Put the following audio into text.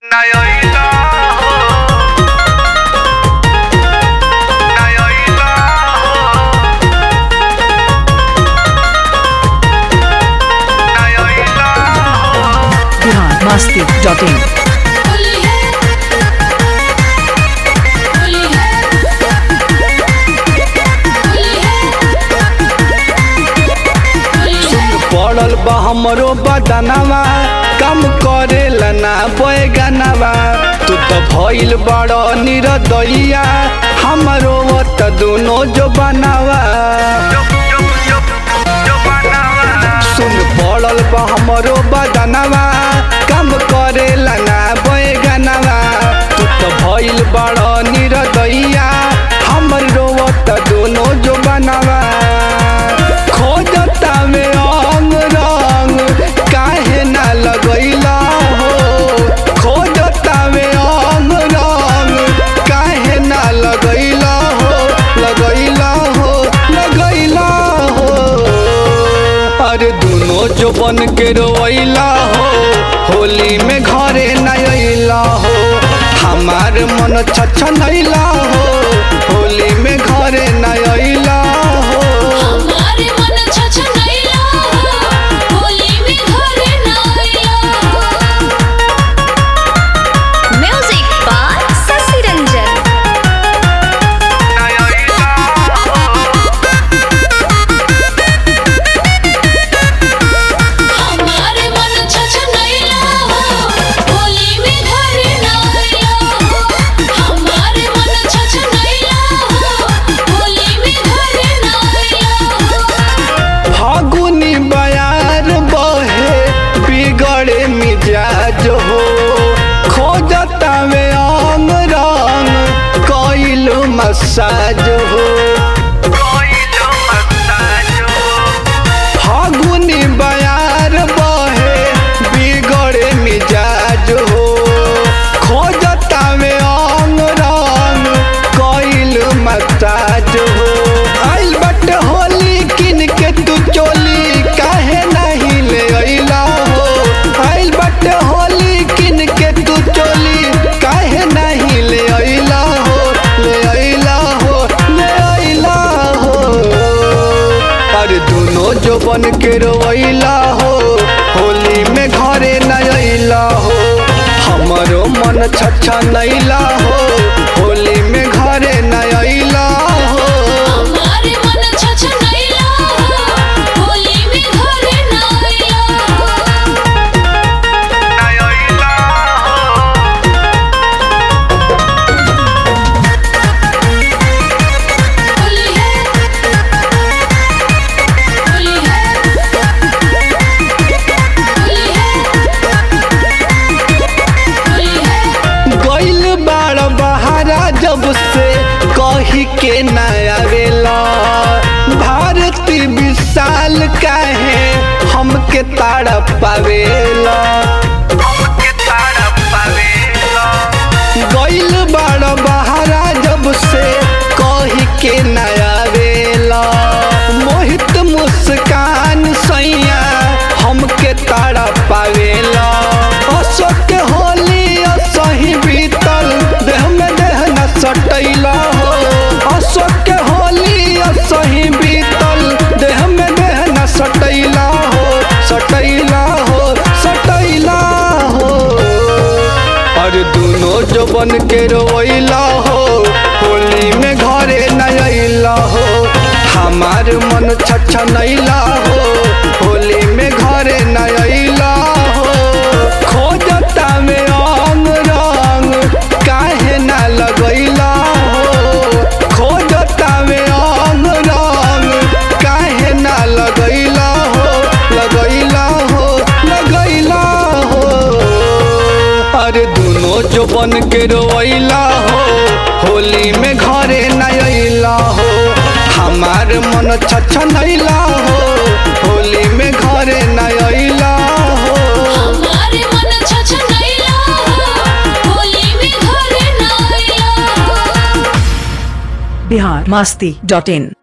Masti.in पड़ल बा हमरो बदनवा कम करेला ना बैगनवा तू तो भइल बड़ निरदैया हमरो त दुनो जो बनावा सुन पड़ल बा हमरो बदनवा कम करेला ना बैगनवा तू तो भइल बड़ निरदैया हमरो त दुनो जो बनावा खोजता में अंग रंग काहे ना लगैला हो खोजता में अंग रंग काहे ना लगैला हो लगैला हो लगैला हो अरे दुनो जो बन के रोइला हो होली में घरे न अइला हो हमार मन छछनैला हो होली में घरे न अइला हो मिजाज हो खोजता में अंग रंग कोइलू मसाज हो फागुनी बयार बहे बिगड़े मिजाज हो खोजता में अंग रंग कोइलू मसाज हो आइल बट होली किन के तू चोली काहे नहीं ले अइला हो आइल बट होली किन के तू चोली काहे नहीं ले अइला हो ले अइला हो ले अइला हो अरे दुनो जो बन के रोइला हो होली में घरे न अइला हो हमरो मन छछनैला हो होली में घरे न अइला हो जब से कही के नया वेला भारती विशाल काहे हमके ताड़ा पावेला गइल बड़ बहारा जब से कही के नया वेला मोहित मुस्कान सैया हमके ताड़ा पावेला अशोक के होली सही बीतल देह में सटैला हो अशोक के होली सही बीतल देह में देह न सटैला हो सटैला हो सटैला हो अरे दुनो जो बन के रोइला हो होली में घरे न अइला हो हमार मन छछनैला हो होली में घरे न अइला हो खोजता में अंग रंग काहे ना लगैला हो खोजता में अंग रंग काहे ना लगैला हो लगैला हो लगैला हो अरे दुनो जो बन के रोइला हो होली में घरे न अइला हो हमार मन छछनैला हो होली में घरे न अइला हो Bihar Masti.in